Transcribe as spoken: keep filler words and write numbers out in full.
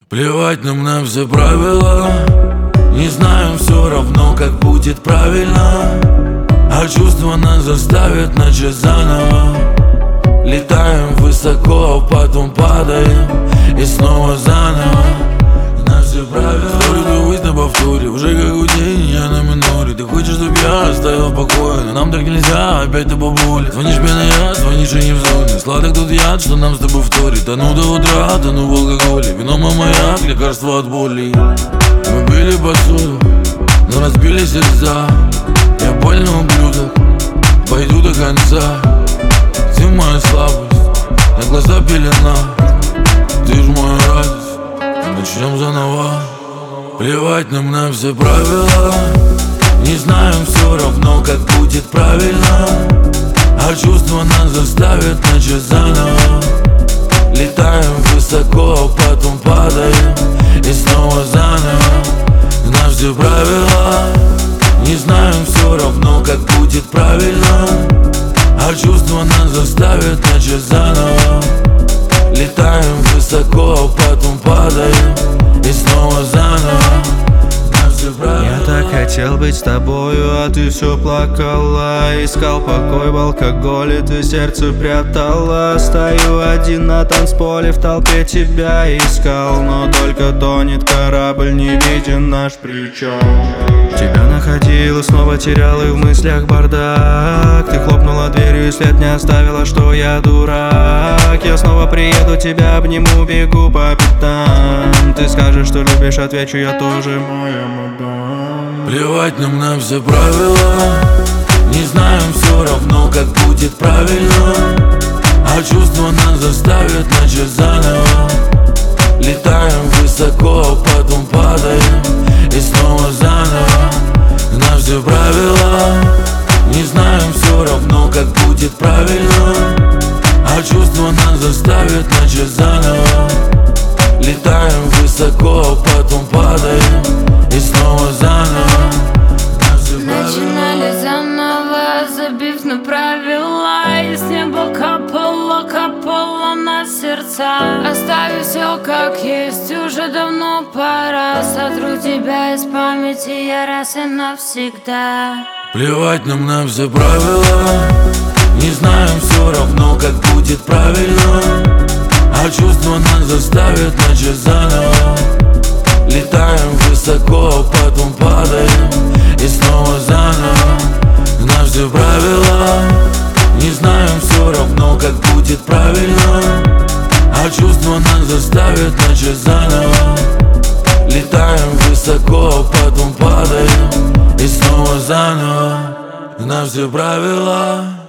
Плевать нам на все правила, не знаем, все равно, как будет правильно. А чувства нас заставят начать заново. Летаем высоко, а потом падаем и снова заново. На все правила. Историю твою на повторе, уже как день, я на миноре. Ты хочешь, чтоб я оставил в покое, но нам так нельзя, опять ты по боли. Звонишь мне на я, звонишь и не в зоне. Сладок тут яд, что нам с тобой вторит. Тону до утра, тону в алкоголе. Вино маяк, лекарство от боли. Мы били посуду, но разбили сердца. Я больно ублюдок, пойду до конца. Ты моя слабость, на глаза пелена. Ты ж моя радость, начнем заново. Плевать нам на все правила, не знаем, все равно, как будет правильно. А чувства нас заставят начать заново. Летаем высоко, а потом падаем и снова заново. На все правила, не знаем, все равно, как будет правильно. А чувства нас заставят начать заново. Летаем высоко, а потом падаем и снова заново. Я так хотел быть с тобою, а ты все плакала. Искал покой в алкоголе, ты сердце прятала. Стою один на танцполе, в толпе тебя искал. Но только тонет корабль, не виден наш причал. Тебя находил и снова терял, и в мыслях бардак. Ты хлопнула дверью и след не оставила, что я дурак. Я снова приеду, тебя обниму, бегу по пятам. Ты скажешь, что любишь, отвечу, я тоже моя мадам. Плевать нам на все правила, не знаем, все равно, как будет правильно. А чувства нас заставят начать заново. Летаем высоко, а потом падаем и снова заново. На все правила, не знаем, все равно, как будет правильно. А чувства нас заставят начать заново. Летаем высоко, а потом падаем и снова заново. Начинали заново, забив на правила. И с неба капало, капало на сердца. Оставив все как есть, уже давно пора. Сотру тебя из памяти я раз и навсегда. Плевать нам на все правила, не знаем, все равно, как будет правильно. А чувства нас заставят начать заново. Летаем высоко, а потом падаем и снова заново. На все правила, не знаем, все равно, как будет правильно. А чувства нас заставят начать заново. Летаем высоко, а потом падаем и снова заново. На все правила.